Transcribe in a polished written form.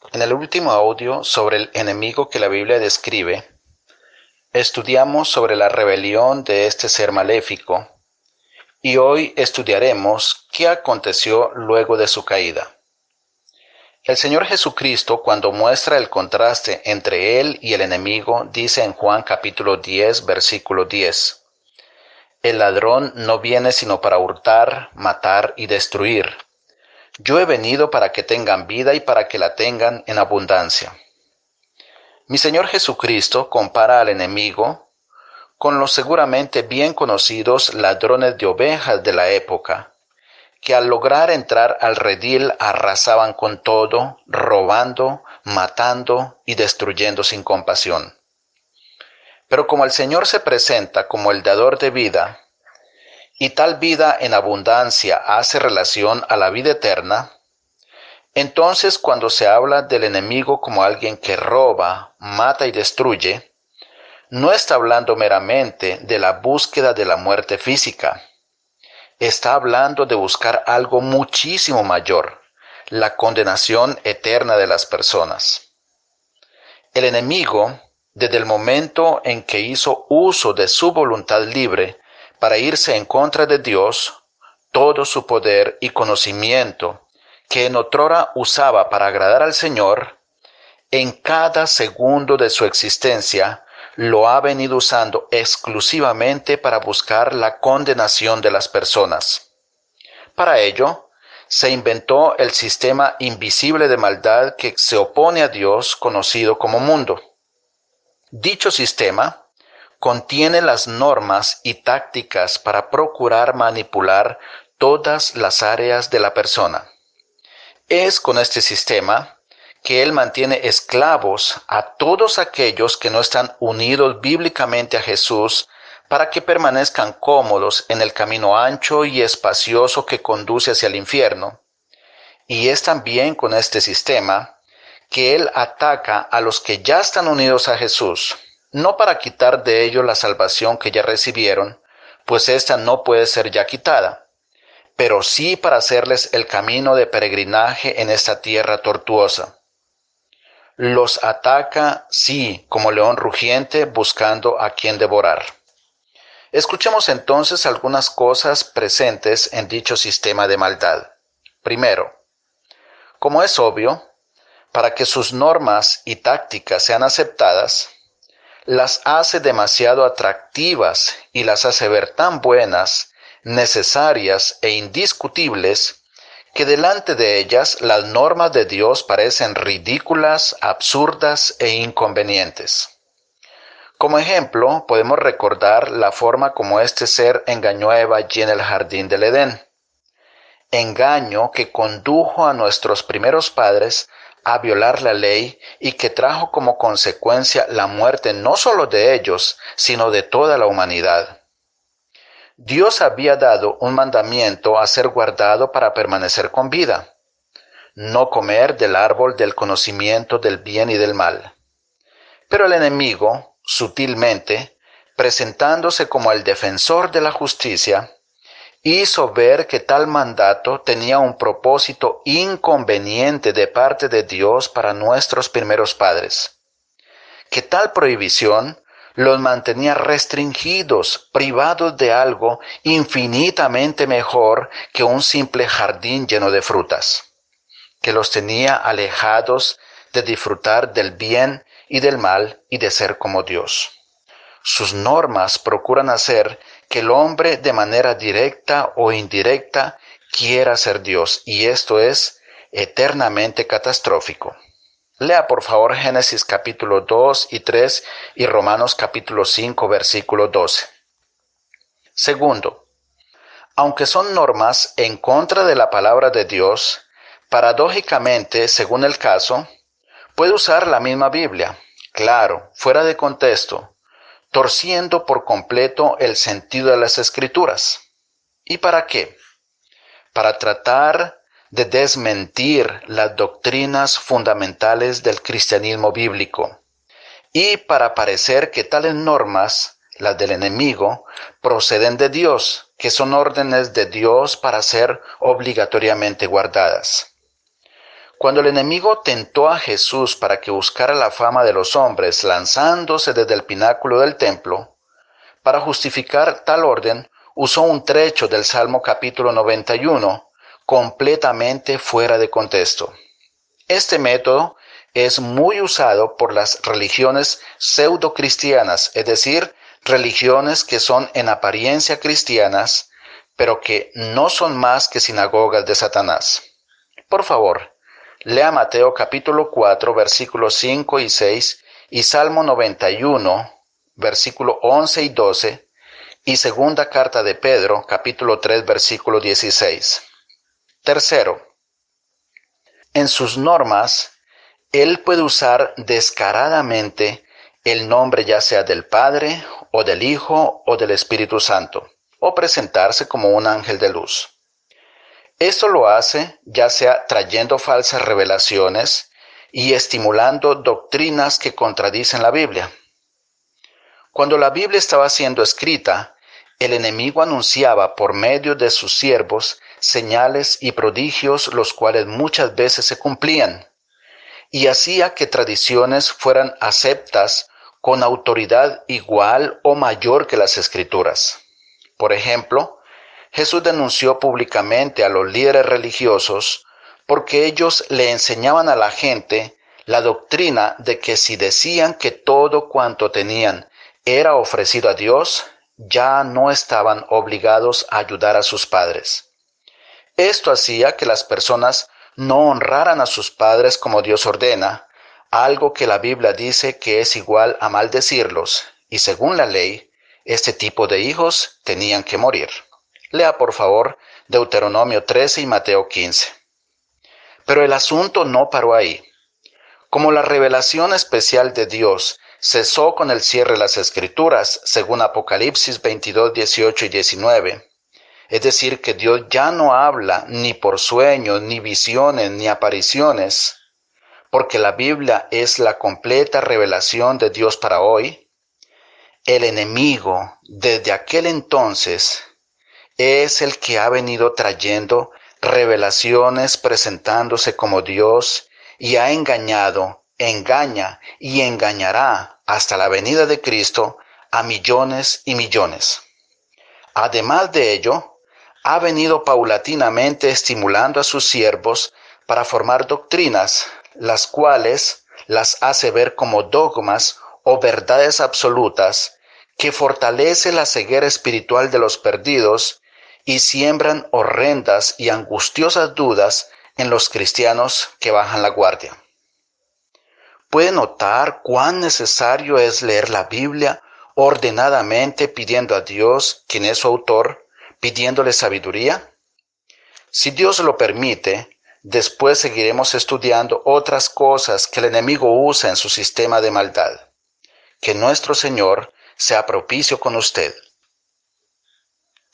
En el último audio sobre el enemigo que la Biblia describe, estudiamos sobre la rebelión de este ser maléfico y hoy estudiaremos qué aconteció luego de su caída. El Señor Jesucristo, cuando muestra el contraste entre él y el enemigo, dice en Juan capítulo 10, versículo 10, «El ladrón no viene sino para hurtar, matar y destruir. Yo he venido para que tengan vida y para que la tengan en abundancia». Mi Señor Jesucristo compara al enemigo con los seguramente bien conocidos ladrones de ovejas de la época, que al lograr entrar al redil arrasaban con todo, robando, matando y destruyendo sin compasión. Pero como el Señor se presenta como el dador de vida, y tal vida en abundancia hace relación a la vida eterna, entonces cuando se habla del enemigo como alguien que roba, mata y destruye, no está hablando meramente de la búsqueda de la muerte física. Está hablando de buscar algo muchísimo mayor, la condenación eterna de las personas. El enemigo, desde el momento en que hizo uso de su voluntad libre para irse en contra de Dios, todo su poder y conocimiento que en otrora usaba para agradar al Señor, en cada segundo de su existencia lo ha venido usando exclusivamente para buscar la condenación de las personas. Para ello, se inventó el sistema invisible de maldad que se opone a Dios, conocido como mundo. Dicho sistema contiene las normas y tácticas para procurar manipular todas las áreas de la persona. Es con este sistema que Él mantiene esclavos a todos aquellos que no están unidos bíblicamente a Jesús para que permanezcan cómodos en el camino ancho y espacioso que conduce hacia el infierno. Y es también con este sistema que Él ataca a los que ya están unidos a Jesús, no para quitar de ellos la salvación que ya recibieron, pues ésta no puede ser ya quitada, pero sí para hacerles el camino de peregrinaje en esta tierra tortuosa. Los ataca, sí, como león rugiente, buscando a quien devorar. Escuchemos entonces algunas cosas presentes en dicho sistema de maldad. Primero, como es obvio, para que sus normas y tácticas sean aceptadas, las hace demasiado atractivas y las hace ver tan buenas, necesarias e indiscutibles, que delante de ellas las normas de Dios parecen ridículas, absurdas e inconvenientes. Como ejemplo, podemos recordar la forma como este ser engañó a Eva allí en el jardín del Edén. Engaño que condujo a nuestros primeros padres a violar la ley y que trajo como consecuencia la muerte no solo de ellos, sino de toda la humanidad. Dios había dado un mandamiento a ser guardado para permanecer con vida: no comer del árbol del conocimiento del bien y del mal. Pero el enemigo, sutilmente, presentándose como el defensor de la justicia, hizo ver que tal mandato tenía un propósito inconveniente de parte de Dios para nuestros primeros padres, que tal prohibición los mantenía restringidos, privados de algo infinitamente mejor que un simple jardín lleno de frutas, que los tenía alejados de disfrutar del bien y del mal y de ser como Dios. Sus normas procuran hacer que el hombre de manera directa o indirecta quiera ser Dios, y esto es eternamente catastrófico. Lea por favor Génesis capítulo 2 y 3 y Romanos capítulo 5 versículo 12. Segundo, aunque son normas en contra de la palabra de Dios, paradójicamente, según el caso, puede usar la misma Biblia, claro, fuera de contexto, torciendo por completo el sentido de las Escrituras. ¿Y para qué? Para tratar de desmentir las doctrinas fundamentales del cristianismo bíblico y para parecer que tales normas, las del enemigo, proceden de Dios, que son órdenes de Dios para ser obligatoriamente guardadas. Cuando el enemigo tentó a Jesús para que buscara la fama de los hombres lanzándose desde el pináculo del templo, para justificar tal orden, usó un trecho del Salmo capítulo 91, completamente fuera de contexto. Este método es muy usado por las religiones pseudo-cristianas, es decir, religiones que son en apariencia cristianas, pero que no son más que sinagogas de Satanás. Por favor, lea Mateo capítulo 4, versículos 5 y 6, y Salmo 91, versículo 11 y 12, y segunda carta de Pedro, capítulo 3, versículo 16. Tercero, en sus normas, él puede usar descaradamente el nombre ya sea del Padre, o del Hijo, o del Espíritu Santo, o presentarse como un ángel de luz. Esto lo hace ya sea trayendo falsas revelaciones y estimulando doctrinas que contradicen la Biblia. Cuando la Biblia estaba siendo escrita, el enemigo anunciaba por medio de sus siervos señales y prodigios, los cuales muchas veces se cumplían, y hacía que tradiciones fueran aceptas con autoridad igual o mayor que las Escrituras. Por ejemplo, Jesús denunció públicamente a los líderes religiosos porque ellos le enseñaban a la gente la doctrina de que si decían que todo cuanto tenían era ofrecido a Dios, ya no estaban obligados a ayudar a sus padres. Esto hacía que las personas no honraran a sus padres como Dios ordena, algo que la Biblia dice que es igual a maldecirlos, y según la ley, este tipo de hijos tenían que morir. Lea por favor Deuteronomio 13 y Mateo 15. Pero el asunto no paró ahí. Como la revelación especial de Dios cesó con el cierre de las Escrituras, según Apocalipsis 22, 18 y 19, es decir, que Dios ya no habla ni por sueños, ni visiones, ni apariciones, porque la Biblia es la completa revelación de Dios para hoy, el enemigo desde aquel entonces es el que ha venido trayendo revelaciones presentándose como Dios y ha engañado, engaña y engañará hasta la venida de Cristo a millones y millones. Además de ello, ha venido paulatinamente estimulando a sus siervos para formar doctrinas, las cuales las hace ver como dogmas o verdades absolutas que fortalece la ceguera espiritual de los perdidos y siembran horrendas y angustiosas dudas en los cristianos que bajan la guardia. ¿Puede notar cuán necesario es leer la Biblia ordenadamente pidiendo a Dios, quien es su autor, pidiéndole sabiduría? Si Dios lo permite, después seguiremos estudiando otras cosas que el enemigo usa en su sistema de maldad. Que nuestro Señor sea propicio con usted.